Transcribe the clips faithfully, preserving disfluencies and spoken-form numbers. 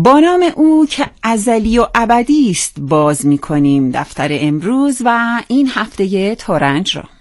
با نام او که ازلی و ابدی است باز می کنیم دفتر امروز و این هفته ترنج را.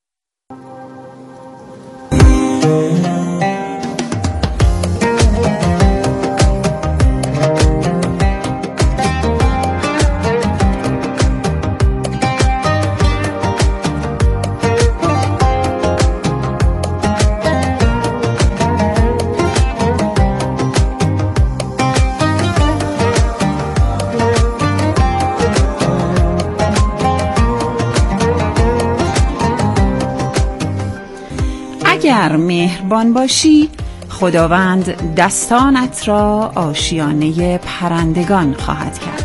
اگر مهربان باشی خداوند دستانت را آشیانه پرندگان خواهد کرد.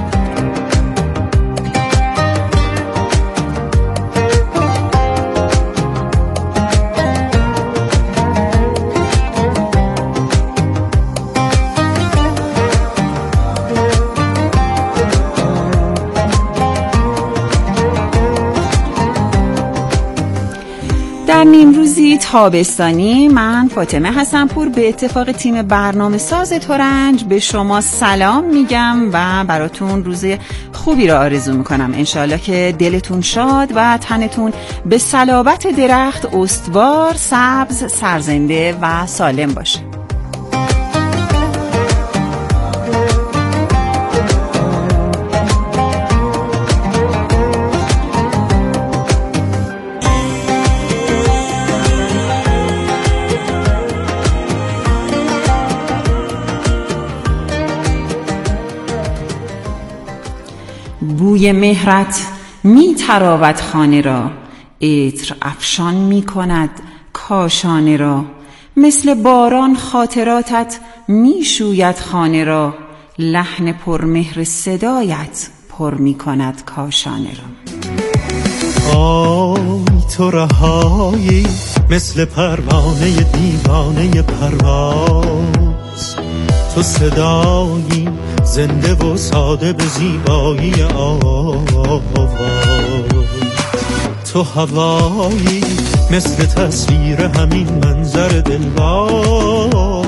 در نیمروزی تابستانی من فاطمه حسن‌پور به اتفاق تیم برنامه ساز ترنج به شما سلام میگم و براتون روز خوبی را آرزو میکنم. انشالله که دلتون شاد و تنتون به صلابت درخت استوار، سبز، سرزنده و سالم باشه. بوی مهرت می تراود خانه را، عطر افشان می کند کاشانه را. مثل باران خاطراتت می شوید خانه را، لحن پرمهر صدایت پر می کند کاشانه را. آی تو رهایی مثل پروانه دیوانه پرواز، تو صدایی زنده و ساده به زیبایی آواز، تو هوایی مثل تصویر همین منظر دلواز.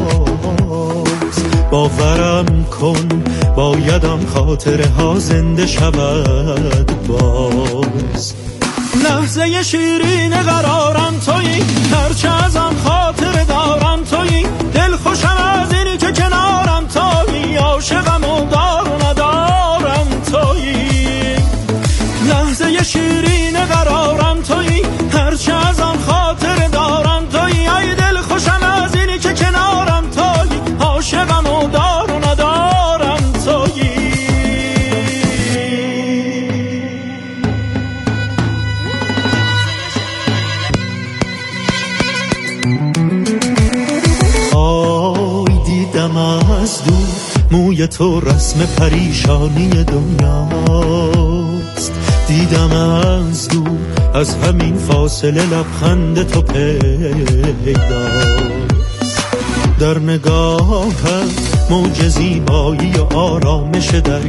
باورم کن بایدم خاطره ها زنده شود باز. لحظه شیرین قرارم تویی، هرچه ازم خاطر دارم تویی، دل خوشم از اینی که کنارم تویی، عاشقم و دار و ندارم تویی. لحظه شیرین قرارم تویی، هرچه ازم خاطر دارم تویی، ای دل خوشم از اینی که کنارم تویی، عاشقم و دار و ندارم تویی. آی دیدم از دور موی تو رسم پریشانی دنیاست، دیدم از دور از همین فاصله لبخند تو پیداست. در نگاهم موج زیبایی و آرامش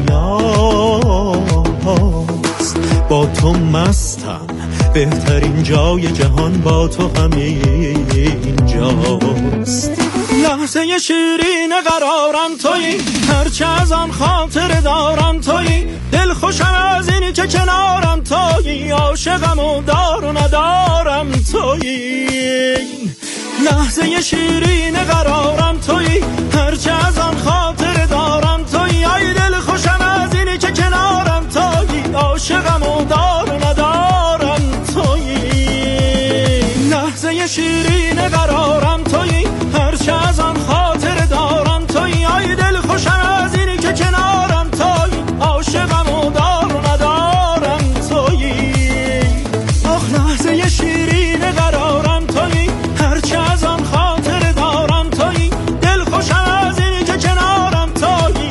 دریاست، با تو مستم بهترین جای جهان با تو همین جاست. لحظه شیرین قرارم تویی، هرچه ازم خاطر دارم تویی، دل خوشم از اینی که کنارم تویی، عاشقم و دار و ندارم تویی. لحظه شیرین قرارم تویی، هرچه ازم خاطر دارم تویی، ای دل خوشم از اینی که کنارم تویی، عاشقم و دار و ندارم تویی. لحظه شیرین قرارم تویی، هرچه ازم خاطر دارم تویی، ای دل خوشم از اینی که کنارم تویی، عاشقم و دار و ندارم تویی. آخ لحظه شیرین قرارم تویی، هرچه ازم خاطر دارم تویی، دل خوشم از اینی که کنارم تویی،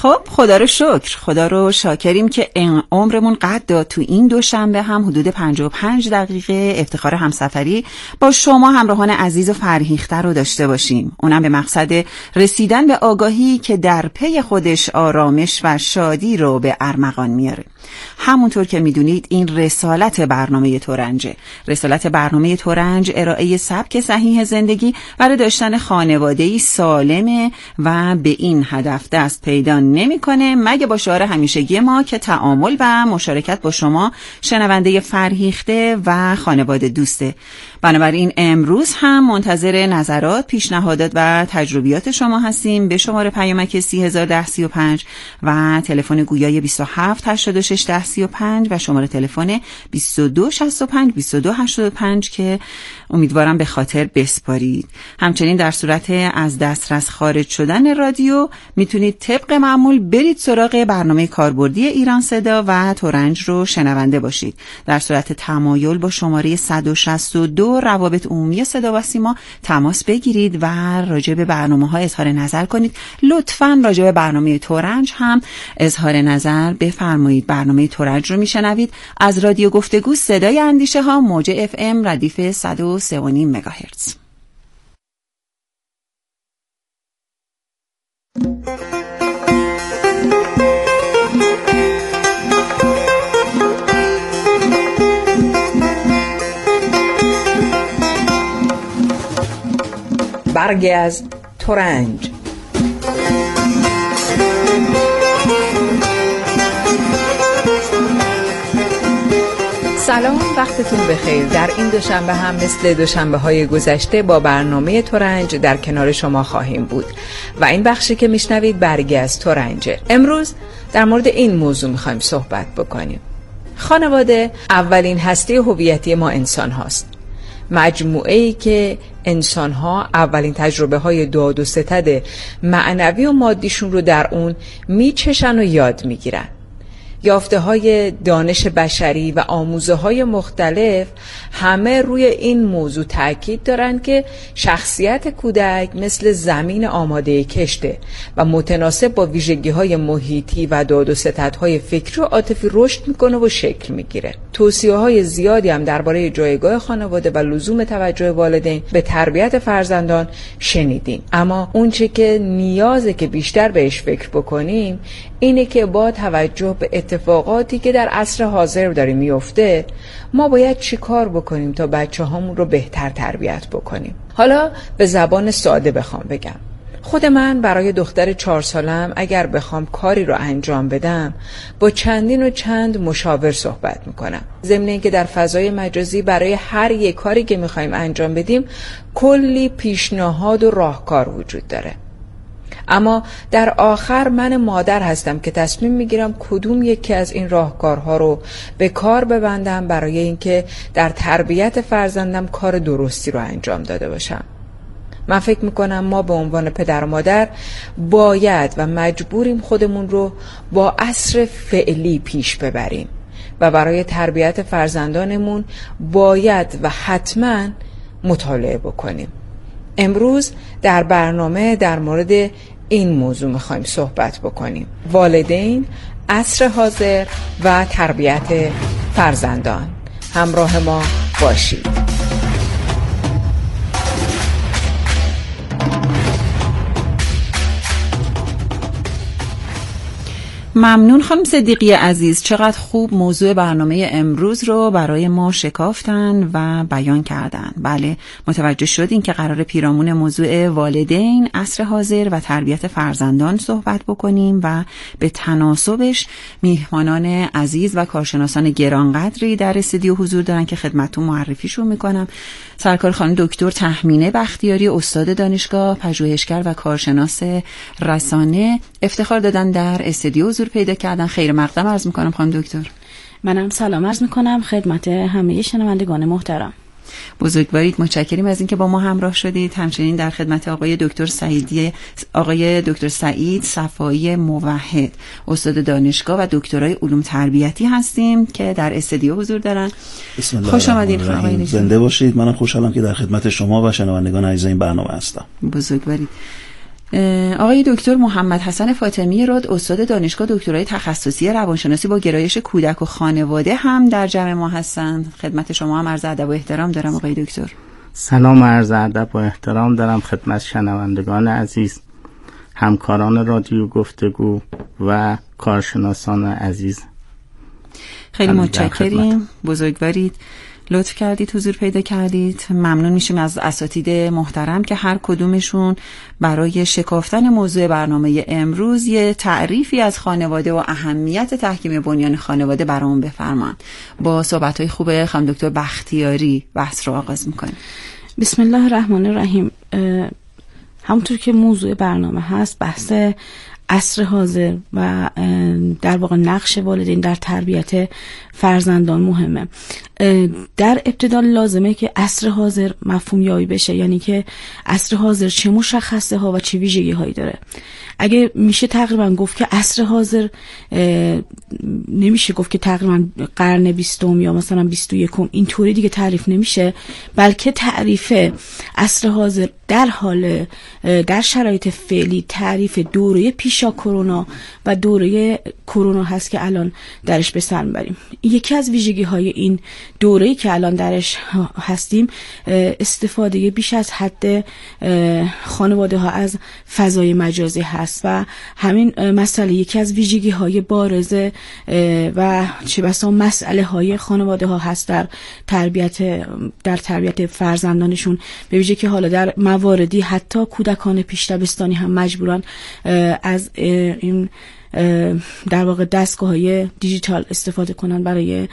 خب خدا رو شکر، خدا رو شاکریم که عمرمون قد داد تو این دوشنبه هم حدود پنجاه و پنج دقیقه افتخار همسفری با شما همراهان عزیز و فرهیخته رو داشته باشیم، اونم به مقصد رسیدن به آگاهی که در پی خودش آرامش و شادی رو به ارمغان میاره. همونطور که میدونید این رسالت برنامه ترنجه. رسالت برنامه ترنج ارائه سبک صحیح زندگی برای داشتن خانواده‌ای سالمه و به این هدف دست پیدا نمی‌کنه مگه با شعار همیشگی ما که تعامل و مشارکت با شما شنونده فرهیخته و خانواده دوسته. بنابراین امروز هم منتظر نظرات، پیشنهادات و تجربیات شما هستیم به شماره پیامک سی هزار ده سی و پنج و تلفن گویای بیست و هفت هشتاد و شش ده سی و پنج و شماره تلفن بیست و دو شصت و پنج بیست و دو هشتاد و پنج که امیدوارم به خاطر بسپارید. همچنین در صورت از دسترس خارج شدن رادیو میتونید طبق معمول برید سراغ برنامه کاربردی ایران صدا و ترنج رو شنونده باشید. در صورت تمایل با شماره صد و شصت و دو روابط عمومی صدا و سیما تماس بگیرید و راجع به برنامه‌ها اظهار نظر کنید. لطفاً راجع به برنامه ترنج هم اظهار نظر بفرمایید. برنامه ترنج رو میشنوید از رادیو گفتگو صدای اندیشه ها، موج اف ام ردیف صد و سه و نیم مگاهرتز. برگی از ترنج. سلام، وقتتون بخیر. در این دوشنبه هم مثل دوشنبه های گذشته با برنامه ترنج در کنار شما خواهیم بود و این بخشی که میشنوید برگی از ترنجه. امروز در مورد این موضوع میخوایم صحبت بکنیم. خانواده اولین هسته هویتی ما انسان هاست، مجموعه‌ای که انسان‌ها اولین تجربه های داد و ستد معنوی و مادیشون رو در اون میچشن و یاد میگیرن. یافته های دانش بشری و آموزه های مختلف همه روی این موضوع تاکید دارن که شخصیت کودک مثل زمین آماده کشته و متناسب با ویژگی های محیطی و داد و ستد های فکری و عاطفی رشد میکنه و شکل میگیره. توصیه های زیادی هم درباره جایگاه خانواده و لزوم توجه والدین به تربیت فرزندان شنیدیم، اما اون چه که نیازه که بیشتر بهش فکر بکنیم اینه که با توجه به اتفاقاتی که در عصر حاضر داره میفته ما باید چی کار بکنیم تا بچه هامون رو بهتر تربیت بکنیم. حالا به زبان ساده بخوام بگم، خود من برای دختر چهار سالم اگر بخوام کاری رو انجام بدم با چندین و چند مشاور صحبت میکنم، ضمن اینکه در فضای مجازی برای هر یک کاری که میخوایم انجام بدیم کلی پیشنهاد و راهکار وجود داره. اما در آخر من مادر هستم که تصمیم میگیرم کدوم یکی از این راهکارها رو به کار ببندم برای اینکه در تربیت فرزندم کار درستی رو انجام داده باشم. من فکر میکنم ما به عنوان پدر و مادر باید و مجبوریم خودمون رو با عصر فعلی پیش ببریم و برای تربیت فرزندانمون باید و حتما مطالعه بکنیم. امروز در برنامه در مورد این موضوع میخوایم صحبت بکنیم: والدین، عصر حاضر و تربیت فرزندان. همراه ما باشید. ممنون خانم صدیقی عزیز، چقدر خوب موضوع برنامه امروز رو برای ما شکافتن و بیان کردن. بله، متوجه شدین که قرار پیرامون موضوع والدین، عصر حاضر و تربیت فرزندان صحبت بکنیم و به تناسبش میهمانان عزیز و کارشناسان گرانقدری در استودیو حضور دارن که خدمتتون معرفیشون میکنم. سرکار خانم دکتر تهمینه بختیاری، استاد دانشگاه، پژوهشگر و کارشناس رسانه، افتخار دادن در استودیو حضور پیدا کردن. خیر مقدم عرض میکنم خانم دکتر. منم سلام عرض میکنم خدمت همه شنوندگان محترم. بزرگوارید، متشکریم از اینکه با ما همراه شدید. همچنین در خدمت آقای دکتر سعیدی آقای دکتر سعید صفایی موحد، استاد دانشگاه و دکترای علوم تربیتی هستیم که در استودیو حضور دارن. بسم الله. خوش آمدید آقای دکتر. زنده باشید. منم خوشحالم که در خدمت شما و شنوندگان عزیز این برنامه هستم. بزرگوارید. آقای دکتر محمد حسن فاطمی راد، استاد دانشگاه دکترای تخصصی روانشناسی با گرایش کودک و خانواده هم در جمع ما هستند. خدمت شما هم عرض ادب و احترام دارم آقای دکتر. سلام و عرض ادب و احترام دارم خدمت شنوندگان عزیز، همکاران رادیو گفتگو و کارشناسان عزیز. خیلی متشکریم، بزرگوارید، لطف کردید حضور پیدا کردید. ممنون میشیم از اساتید محترم که هر کدومشون برای شکافتن موضوع برنامه امروز یه تعریفی از خانواده و اهمیت تحکیم بنیان خانواده برامون بفرمان. با صحبت‌های خوب خانم دکتر بختیاری بحث رو آغاز میکنیم. بسم الله الرحمن الرحیم. همونطور که موضوع برنامه هست، بحث عصر حاضر و در واقع نقش والدین در تربیت فرزندان مهمه. در ابتدا لازمه که عصر حاضر مفهوم یابی بشه، یعنی که عصر حاضر چه مشخصه ها و چه ویژگی هایی داره. اگه میشه تقریبا گفت که عصر حاضر نمیشه گفت که تقریبا قرن بیستم یا مثلا بیست و یکم اینطوری دیگه تعریف نمیشه، بلکه تعریف عصر حاضر در حال در شرایط فعلی تعریف دوره پیشا کرونا و دوره کرونا هست که الان درش به سر میبریم. یکی از ویژگی های این دوره‌ای که الان درش هستیم استفاده بیش از حد خانواده ها از فضای مجازی هست و همین مسئله یکی از ویژگی های بارز و چه بسا مسئله های خانواده ها هست در تربیت در تربیت فرزندانشون، به ویژه که حالا در مواردی حتی کودکان پیش دبستانی هم مجبورن از این در واقع دستگاه‌های دیجیتال استفاده کنن برای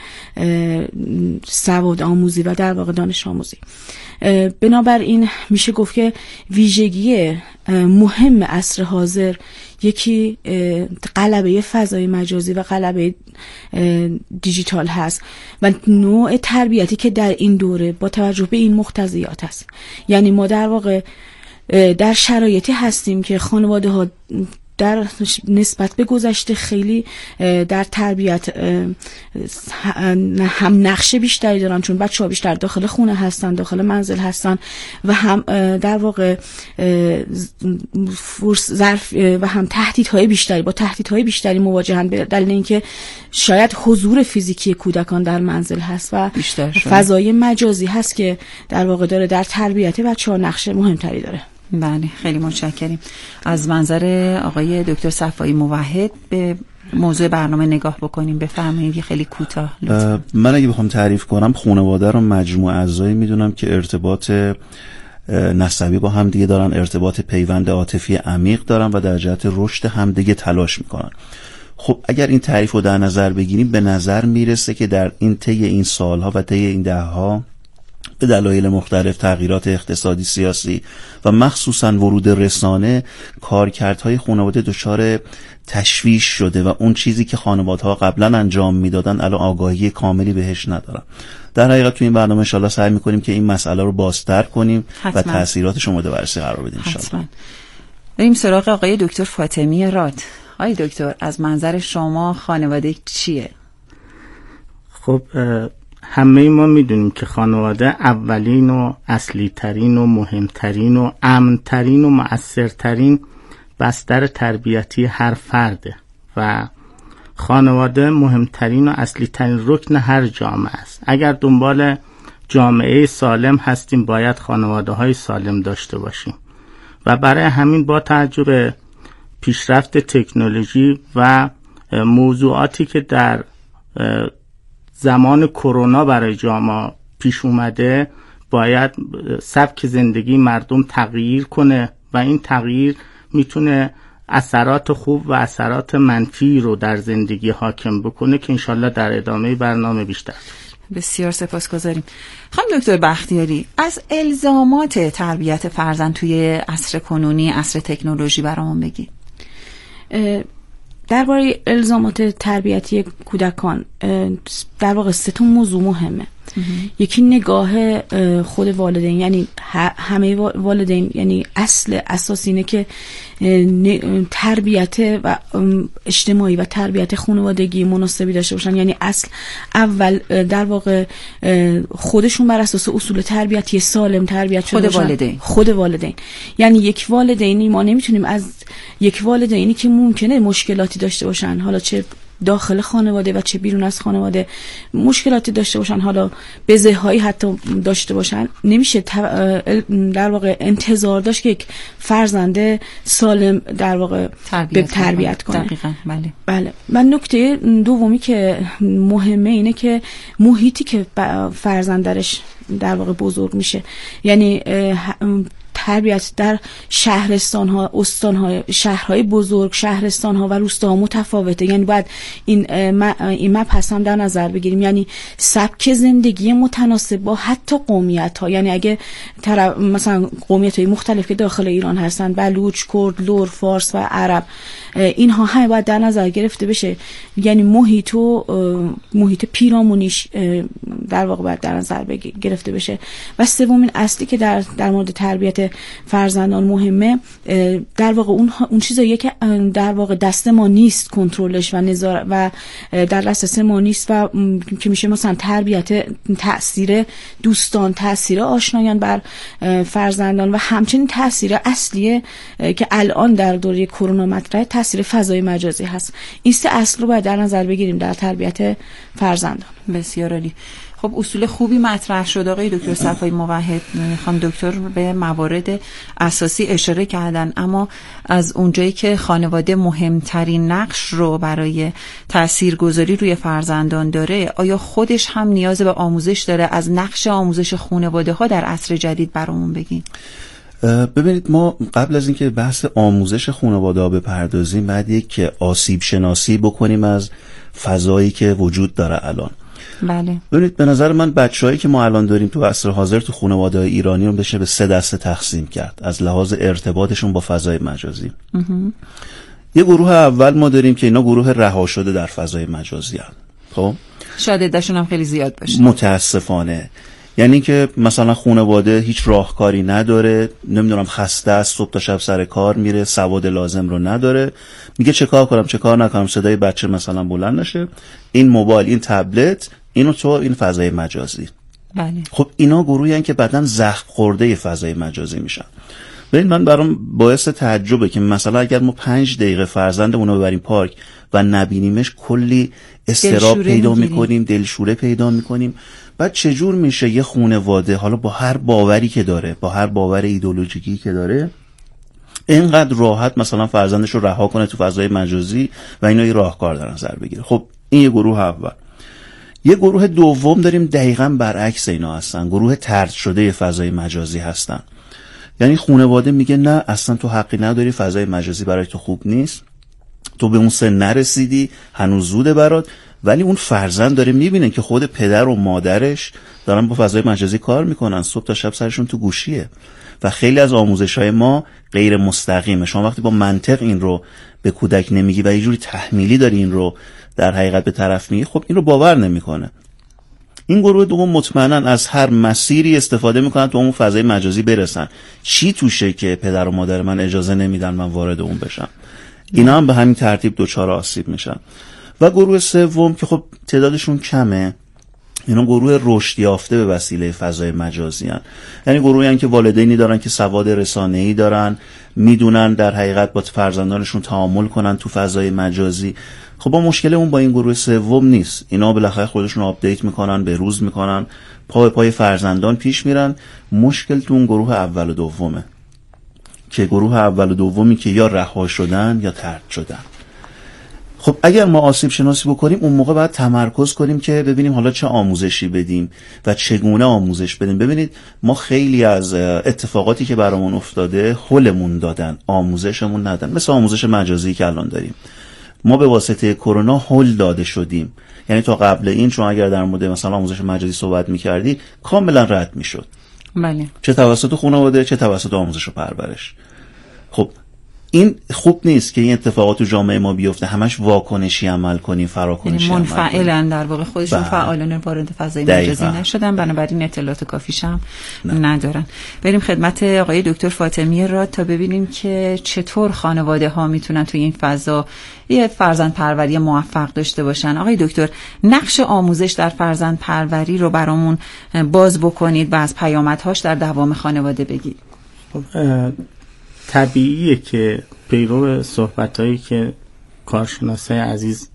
سواد آموزی و در واقع دانش آموزی. بنابراین میشه گفت که ویژگی مهم عصر حاضر یکی غلبه فضای مجازی و غلبه دیجیتال هست و نوع تربیتی که در این دوره با توجه به این مقتضیات هست. یعنی ما در واقع در شرایطی هستیم که خانواده ها در نسبت به گذشته خیلی در تربیت هم نقش بیشتری دارن، چون بچه ها بیشتر داخل خونه هستن، داخل منزل هستن و هم در واقع فرص ظرف و هم تهدیدهای بیشتری با تهدیدهای بیشتری مواجهن، به دلیل اینکه شاید حضور فیزیکی کودکان در منزل هست و فضای مجازی هست که در واقع داره در تربیت بچه ها نقش مهمتری داره. بله، خیلی متشکریم. از منظر آقای دکتر صفایی موحد به موضوع برنامه نگاه بکنیم، بفرمایید خیلی کوتاه. من اگه بخوام تعریف کنم، خانواده رو مجموعه اعضایی میدونم که ارتباط نسبی با هم دیگه دارن، ارتباط پیوند عاطفی عمیق دارن و در جهت رشد هم دیگه تلاش میکنن. خب اگر این تعریف رو در نظر بگیریم، به نظر میرسه که در این طی این سالها و طی این دهها به دلایل مختلف، تغییرات اقتصادی، سیاسی و مخصوصاً ورود رسانه، کارکردهای خانواده دچار تشویش شده و اون چیزی که خانواده‌ها قبلا انجام میدادن الان آگاهی کاملی بهش ندارن. در حقیقت تو این برنامه ان شاءالله سعی می‌کنیم که این مسئله رو بازتر کنیم حتما. و تأثیراتش رو مورد بررسی قرار بدیم ان شاءالله. بریم سراغ آقای دکتر فاطمی راد. آقای دکتر، از منظر شما خانواده چیه؟ خب همه ما میدونیم که خانواده اولین و اصلی ترین و مهمترین و امنترین و مؤثرترین بستر تربیتی هر فرده و خانواده مهمترین و اصلی ترین رکن هر جامعه است. اگر دنبال جامعه سالم هستیم باید خانواده های سالم داشته باشیم و برای همین با توجه به پیشرفت تکنولوژی و موضوعاتی که در زمان کرونا برای جامعه پیش اومده، باید سبک زندگی مردم تغییر کنه و این تغییر میتونه اثرات خوب و اثرات منفی رو در زندگی حاکم بکنه که انشالله در ادامه برنامه بیشتر. بسیار سپاسگزاریم. خانم دکتر بختیاری، از الزامات تربیت فرزند توی عصر کنونی، عصر تکنولوژی برامون بگی. درباره الزامات تربیتی کودکان در واقع سه تا موضوع مهمه. یکی نگاه خود والدین، یعنی همه والدین، یعنی اصل اساسی اینه که تربیت و اجتماعی و تربیت خانوادگی مناسبی داشته باشن. یعنی اصل اول در واقع خودشون بر اساس اصول تربیتی سالم تربیت شده خود والدین خود والدین یعنی یک والدینی ما نمیتونیم از یک والدینی که ممکنه مشکلاتی داشته باشن، حالا چه داخل خانواده و چه بیرون از خانواده مشکلاتی داشته باشن، حالا بزه‌هایی حتی داشته باشن، نمیشه در واقع انتظار داشت که یک فرزند سالم در واقع تربیت, تربیت کنه. دقیقاً. بله بله. و نکته دومی که مهمه اینه که محیطی که فرزند درش در واقع بزرگ میشه، یعنی تربیت در شهرستان ها، استان ها، شهرهای بزرگ، شهرستان ها و روستاها متفاوته. یعنی باید این این مبحث هم در نظر بگیریم، یعنی سبک زندگی متناسب با حتی قومیت ها. یعنی اگه مثلا قومیت های مختلف که داخل ایران هستن، بلوچ، کرد، لور، فارس و عرب، اینها همه باید در نظر گرفته بشه. یعنی محیط و محیط پیرامونیش در واقع باید در نظر گرفته بشه. و سومین اصلی که در در مورد تربیت فرزندان مهمه، در واقع اون اون چیزایی که در واقع دست ما نیست کنترلش و نظارت و در دسترس ما نیست و که میشه مثلا تربیت، تأثیر دوستان، تأثیر آشنایان بر فرزندان و همچنین تأثیر اصلیه که الان در دوره کرونا مطرحه، تأثیر فضای مجازی هست. این سه اصل رو باید در نظر بگیریم در تربیت فرزندان. بسیار عالی. خب اصول خوبی مطرح شد آقای دکتر صفایی موحد. میخوام دکتر به موارد اساسی اشاره کردن، اما از اونجایی که خانواده مهمترین نقش رو برای تاثیرگذاری روی فرزندان داره، آیا خودش هم نیاز به آموزش داره؟ از نقش آموزش خانواده ها در عصر جدید برامون بگین. ببینید، ما قبل از اینکه بحث آموزش خانواده ها بپردازیم، بعد یک آسیب شناسی بکنیم از فضایی که وجود داره الان. بله. ببینید، به نظر من بچه‌هایی که ما الان داریم تو عصر حاضر تو خانواده‌های ایرانی رو بشه به سه دسته تقسیم کرد از لحاظ ارتباطشون با فضای مجازی. یه گروه اول ما داریم که اینا گروه رها شده در فضای مجازی هستند. خب شاید عده‌شون هم خیلی زیاد باشه متاسفانه. یعنی که مثلا خانواده هیچ راهکاری نداره، نمیدونم خسته است، صبح تا شب سر کار میره، سواد لازم رو نداره، میگه چه کار کنم چه کار نکنم، صدای بچه مثلا بلند نشه، این موبایل، این تبلت، اینو تو این فضای مجازی. بله. خب اینا گروهی هستن که بعدن زخم خورده فضای مجازی میشن. ببین، من برام باعث تعجبه که مثلا اگر ما پنج دقیقه فرزندمون رو ببریم پارک و نبینیمش، کلی استراب پیدا میکنیم، دلشوره پیدا میکنیم. بعد چجور میشه یه خانواده، حالا با هر باوری که داره، با هر باور ایدئولوژیکی که داره، اینقدر راحت مثلا فرزندش رو رها کنه تو فضای مجازی و اینا یه راهکار در نظر بگیره؟ خب این یه گروه اول. یه گروه دوم داریم دقیقاً برعکس اینا هستن، گروه طرد شده فضای مجازی هستن. یعنی خانواده میگه نه، اصلا تو حقی نداری، فضای مجازی برای تو خوب نیست، تو به اون سن نرسیدی، هنوز زوده برات. ولی اون فرزند داره میبینه که خود پدر و مادرش دارن با فضای مجازی کار میکنن، صبح تا شب سرشون تو گوشیه. و خیلی از آموزش‌های ما غیر مستقیمه. شما وقتی با منطق این رو به کودک نمیگی و یه جوری تحمیلی داری این رو در حقیقت به طرف میگی، خب این رو باور نمیکنه. این گروه دوم مطمئنا از هر مسیری استفاده میکنن تا اون فضای مجازی برسن. چی توشه که پدر و مادر من اجازه نمیدن من وارد اون بشم؟ اینا هم به همین ترتیب دچار آسیب میشن. و گروه سوم که خب تعدادشون کمه، اینا گروه رشد یافته به وسیله فضای مجازی هن. یعنی گروهی هن که والدینی دارن که سواد رسانه‌ای دارن، میدونن در حقیقت با فرزندانشون تعامل کنن تو فضای مجازی. خب با مشکل اون با این گروه سوم نیست. اینا بالاخره خودشون آپدیت میکنن، به روز میکنن، پای پای فرزندان پیش میرن. مشکل تو اون گروه اول و دومه که گروه اول و دومی که یا رها شدن یا طرد شدن. خب اگر ما آسیب شناسی بکنیم، اون موقع باید تمرکز کنیم که ببینیم حالا چه آموزشی بدیم و چگونه آموزش بدیم. ببینید، ما خیلی از اتفاقاتی که برامون افتاده هولمون دادن، آموزشمون ندادن. مثل آموزش مجازی که الان داریم، ما به واسطه کرونا هول داده شدیم. یعنی تا قبل این شما اگر در مورد مثلا آموزش مجازی صحبت می‌کردی، کاملا رد می‌شد. بله. چه توسط خانواده چه توسط آموزش و پرورش. خب این خوب نیست که این اتفاقات تو جامعه ما بیفته، همش واکنشی عمل کنیم، فراکنشی عمل کنیم. منفعلن در واقع، خودشون فعالان وارد فضای مجازی نشدن، بنابراین اطلاعات کافیش هم ندارن. بریم خدمت آقای دکتر فاطمی راد تا ببینیم که چطور خانواده ها میتونن تو این فضا یه فرزند پروری موفق داشته باشن. آقای دکتر، نقش آموزش در فرزند پروری رو برامون باز بکنید و از پیامدهاش در دوام خانواده بگید. طبیعیه که پیرو صحبتایی که کارشناسای عزیز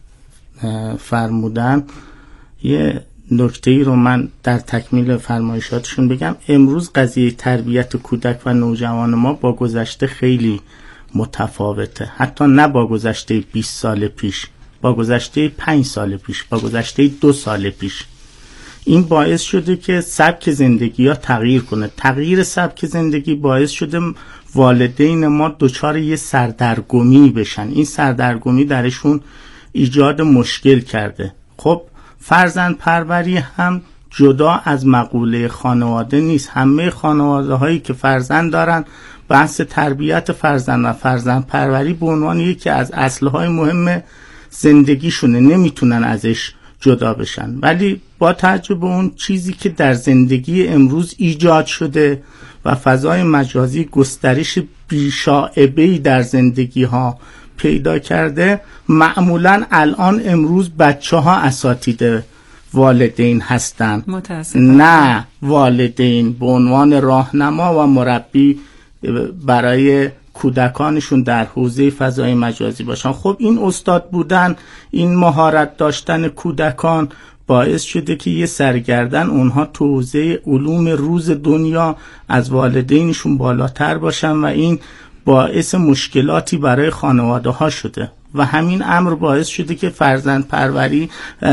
فرمودن، یه نکته‌ای رو من در تکمیل فرمایشاتشون بگم. امروز قضیه تربیت کودک و نوجوان ما با گذشته خیلی متفاوته، حتی نه با گذشته بیست سال پیش، با گذشته پنج سال پیش، با گذشته دو سال پیش. این باعث شده که سبک زندگی ها تغییر کنه. تغییر سبک زندگی باعث شده والدین ما دچار یه سردرگمی بشن. این سردرگمی درشون ایجاد مشکل کرده. خب فرزند پروری هم جدا از مقوله خانواده نیست. همه خانواده هایی که فرزند دارن بحث تربیت فرزند و فرزند پروری به عنوان یکی از اصلهای مهم زندگیشونه، نمیتونن ازش جدا بشن. ولی با توجه به اون چیزی که در زندگی امروز ایجاد شده و فضای مجازی گسترش بیشاعبه‌ای در زندگی ها پیدا کرده، معمولا الان امروز بچه ها اساتید والدین هستن، نه والدین به عنوان راهنما و مربی برای کودکانشون در حوزه فضای مجازی باشن. خب این استاد بودن، این مهارت داشتن کودکان باعث شده که یه سرگردن اونها تو حوزه علوم روز دنیا از والدینشون بالاتر باشن و این باعث مشکلاتی برای خانواده ها شده و همین امر باعث شده که فرزند پروری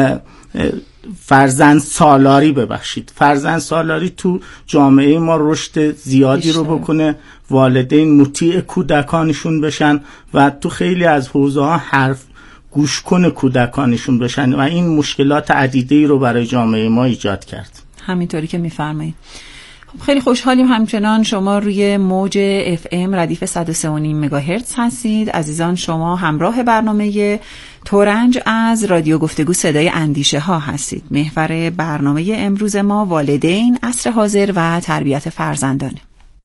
فرزند سالاری ببخشید فرزند سالاری تو جامعه ما رشد زیادی رو بکنه، والدین مطیع کودکانشون بشن و تو خیلی از حوزه ها حرف گوش کن کودکانشون بشن و این مشکلات عدیده‌ای رو برای جامعه ما ایجاد کرد. همینطوری که میفرمایید. خب خیلی خوشحالیم همچنان شما روی موج اف ام ردیف صد و سه و نیم مگاهرتز هستید. عزیزان شما همراه برنامه ترنج از رادیو گفتگو صدای اندیشه ها هستید. محور برنامه امروز ما والدین، عصر حاضر و تربیت فرزندانه.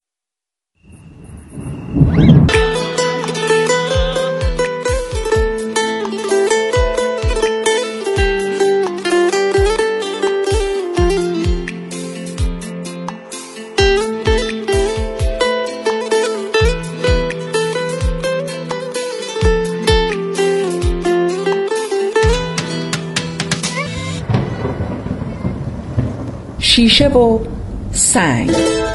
شیشه و سنگ.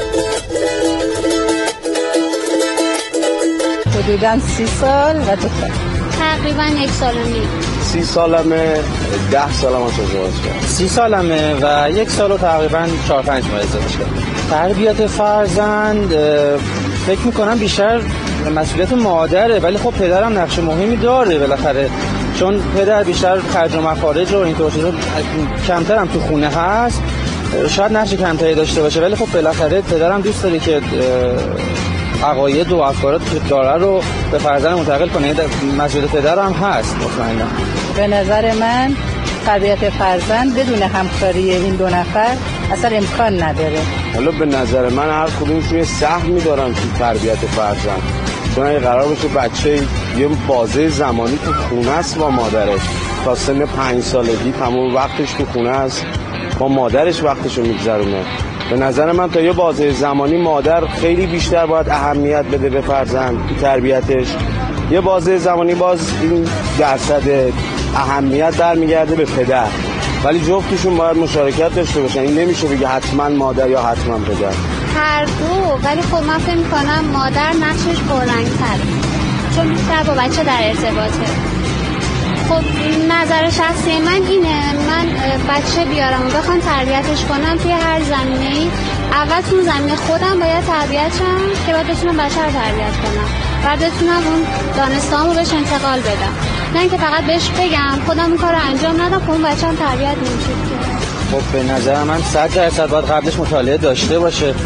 حدوداً سی سال و دو سال. تقریباً یک سال و نیم. سی سالمه، ده سالم از ازدواج کردم. سی سالمه و یک سال و تقریباً چهار پنج ماه ازدواج کردم. تربیت فرزند فکر میکنم بیشتر مسئولیت مادره، ولی خب پدرم نقش مهمی داره بالاخره، چون پدر بیشتر خرج و مخارج و اینطور چیزا کمتر هم تو خونه هست، شاید نقش کمتری داشته باشه، ولی خب بالاخره پدرم دوست داره که عقاید و افکارات که داره رو به فرزند منتقل کنه. مسئولیت پدرم هست مطمئنا. به نظر من تربیت فرزند بدون همکاری این دو نفر اصلا امکان نداره. حالا به نظر من هر کدومشون یه سهمی دارن تو تربیت فرزند، چون اگه قرار باشه بچه یه بازه زمانی تو خونه است با مادرش، تا سن پنج سالگی تمام وقتش تو خونه است با مادرش وقتشو میگذرونه، به نظر من تا یه بازه زمانی مادر خیلی بیشتر باید اهمیت بده به فرزند تو تربیتش. یه بازه زمانی باز این درصد اهمیت در میگرده به پدر، ولی جفتشون باید مشارکت داشته باشن. این نمیشه بگه حتما مادر یا حتما پدر، هر دو. ولی خب من فکر می‌کنم مادر نقشش پررنگ‌تره، چون بیشتر با بچه در ارتباطه. خب نظر شخصی من اینه، من بچه بیارم و بخوام تربیتش کنم توی هر زمینه‌ای، اول تو زمینه خودم باید تربیتشم که بعد بتونم بچه رو تربیت کنم، بعد بتونم اون دانستامو بهش انتقال بدم، نه اینکه فقط بهش بگم خودم اون کارو انجام ندم خب اون بچه‌م تربیت نمیشه. خب به نظر من صد درصد باید قبلش مطالعه داشته باشه،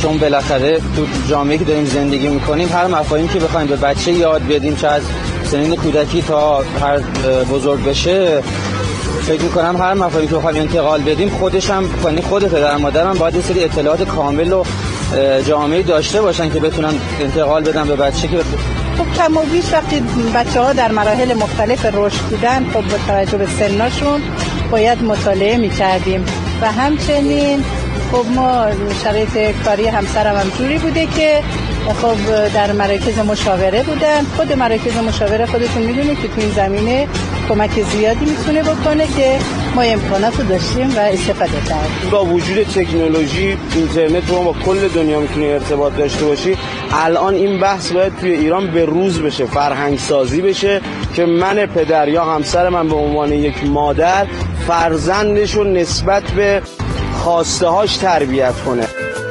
چون بالاخره تو جامعه‌ای که داریم زندگی میکنیم هر مفاهیمی که بخوایم به بچه یاد بدیم چه از سنین کودکی تا هر بزرگ بشه، فکر میکنم هر مفاهیمی که بخوایم انتقال بدیم خودش هم یعنی خود پدر مادر هم باید یه سری اطلاعات کامل و جامعه داشته باشن که بتونن انتقال بدن به بچه. که خب کم و بیش وقتی بچه‌ها در مراحل مختلف رشد بودن خب با توجه به سنشون باید مطالعه می‌کردیم و همچنین خب ما شرایط کاری همسرم هم جوری بوده که خب در مراکز مشاوره بودن. خود مراکز مشاوره خودتون میدونید که تو این زمینه کمک زیادی میتونه بکنه که ما امکانات رو داشتیم و استفاده کردیم. با وجود تکنولوژی اینترنت رو با کل دنیا میتونی ارتباط داشته باشی. الان این بحث باید توی ایران به روز بشه، فرهنگ سازی بشه که من پدر یا همسر من به عنوان یک مادر فرزندش رو نسبت به خواسته هاش تربیت کنه.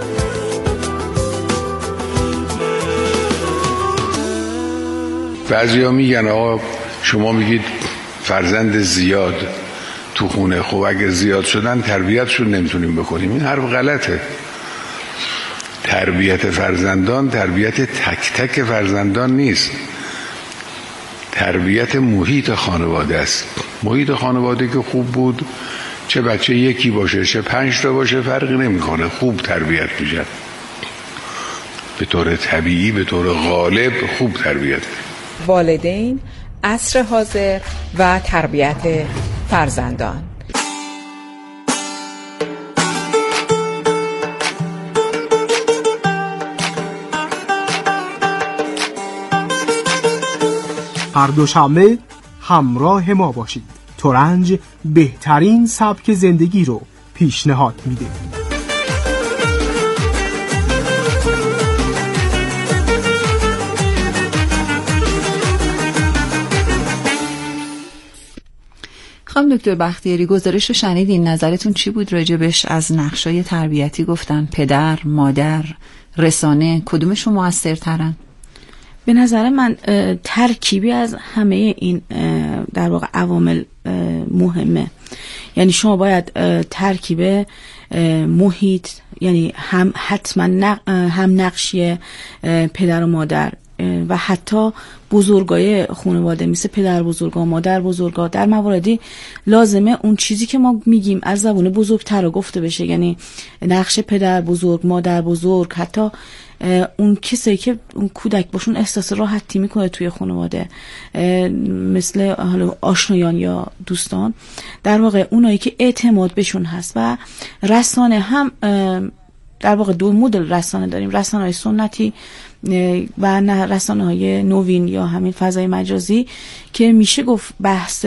بعضی ها میگن آقا شما میگید فرزند زیاد تو خونه، خب اگه زیاد شدن تربیتشون نمیتونیم بکنیم. این حرف غلطه. تربیت فرزندان تربیت تک تک فرزندان نیست، تربیت محیط خانواده است. محیط خانواده که خوب بود، چه بچه یکی باشه چه پنج تا باشه فرقی نمیکنه، خوب تربیت میشن، به طور طبیعی به طور غالب خوب تربیت. والدین، عصر حاضر و تربیت فرزندان. هر دوشنبه همراه ما باشید. ترنج بهترین سبک زندگی رو پیشنهاد میده. خانم دکتر بختیاری، گزارش رو شنیدین، نظرتون چی بود راجبش؟ از نقشای تربیتی گفتن، پدر، مادر، رسانه، کدومشون موثرترن؟ به نظر من ترکیبی از همه این در واقع عوامل مهمه. یعنی شما باید ترکیب محیط، یعنی هم حتما هم نقشی پدر و مادر و حتی بزرگای خانواده مثل پدر بزرگا، مادر بزرگا، در مواردی لازمه اون چیزی که ما میگیم از زبان بزرگتر گفته بشه. یعنی نقش پدر بزرگ، مادر بزرگ، حتی اون کسی که اون کودک باشون احساس راحتی میکنه توی خانواده، مثل حالا آشنایان یا دوستان، در واقع اونایی که اعتماد بهشون هست. و رسانه هم در واقع دو مدل رسانه داریم، رسانه های سنتی و نه رسانه های نوین یا همین فضای مجازی، که میشه گفت بحث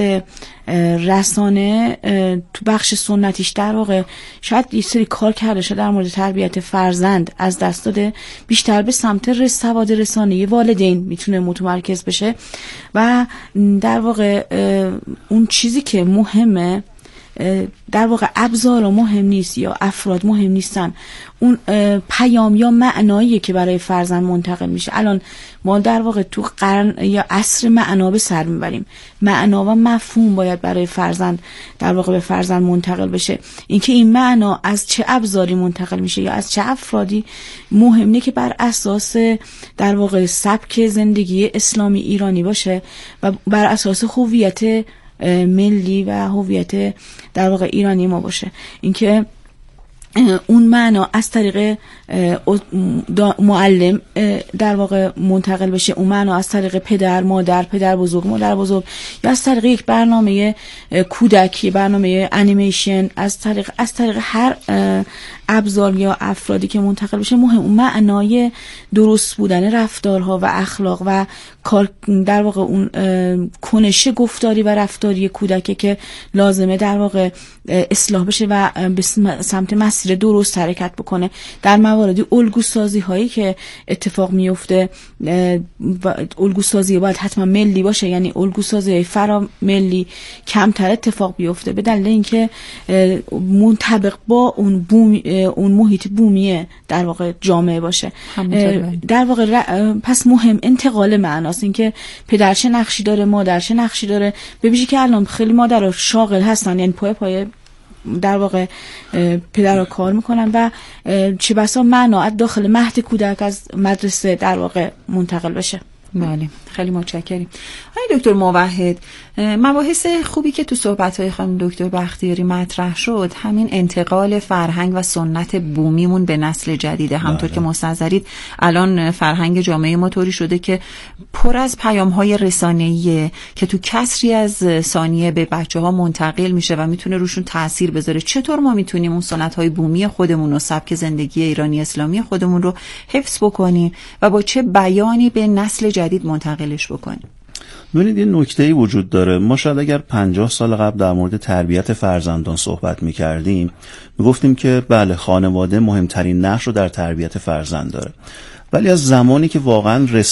رسانه تو بخش سنتیش در واقع شاید یه سری کار کرده شده در مورد تربیت فرزند از دست داده، بیشتر به سمت رس سواد رسانه والدین میتونه متمرکز بشه. و در واقع اون چیزی که مهمه در واقع ابزار مهم نیست یا افراد مهم نیستن، اون پیام یا معنایی که برای فرزند منتقل میشه. الان ما در واقع تو قرن یا عصر معنا به سر میبریم، معنا و مفهوم باید برای فرزند در واقع به فرزند منتقل بشه. اینکه این معنا از چه ابزاری منتقل میشه یا از چه افرادی مهمه که بر اساس در واقع سبک زندگی اسلامی ایرانی باشه و بر اساس هویت ملی و هویت در واقع ایرانی ما باشه. اینکه اون معنا از طریق معلم در واقع منتقل بشه، اون معنا از طریق پدر، مادر، پدر بزرگ، مادر بزرگ، یا از طریق یک برنامه کودکی، برنامه انیمیشن، از طریق از طریق هر ابزار یا افرادی که منتقل بشه، مهم اون معنای درست بودن رفتارها و اخلاق و کار در واقع اون کنش گفتاری و رفتاری کودکی که لازمه در واقع اصلاح بشه و به سمت مسیر درست حرکت بکنه. در مواردی الگوسازی هایی که اتفاق میفته، الگوسازی باید حتما ملی باشه، یعنی الگوسازی های فرا ملی کمتر اتفاق بیفته به دلیل اینکه منطبق با اون بوم اون محیط بومی در واقع جامعه باشه. در واقع پس مهم انتقال معناست، اینکه پدر چه نقشی داره، مادر چه نقشی داره. به ویژه که الان خیلی مادرها شاغل هستن، یعنی پای پای در واقع پدرها کار میکنن و چه بسا معنا داخل مهد کودک از مدرسه در واقع منتقل بشه. بله، خیلی متشکریم. آقای دکتر موحد، مباحث خوبی که تو صحبت‌های خانم دکتر بختیاری مطرح شد همین انتقال فرهنگ و سنت بومیمون به نسل جدیده. همونطور که مستحضرید الان فرهنگ جامعه ما طوری شده که پر از پیام‌های رسانه‌ایه که تو کسری از ثانیه به بچه‌ها منتقل میشه و میتونه روشون تأثیر بذاره. چطور ما میتونیم اون سنت‌های بومی خودمون و سبک زندگی ایرانی اسلامی خودمون رو حفظ بکنیم و با چه بیانی به نسل جدید منتقلش بکنیم؟ ببینید یه نکته‌ای وجود داره. ما شاید اگر پنجاه سال قبل در مورد تربیت فرزندان صحبت می‌کردیم می‌گفتیم که بله خانواده مهمترین نقش رو در تربیت فرزند داره، ولی از زمانی که واقعا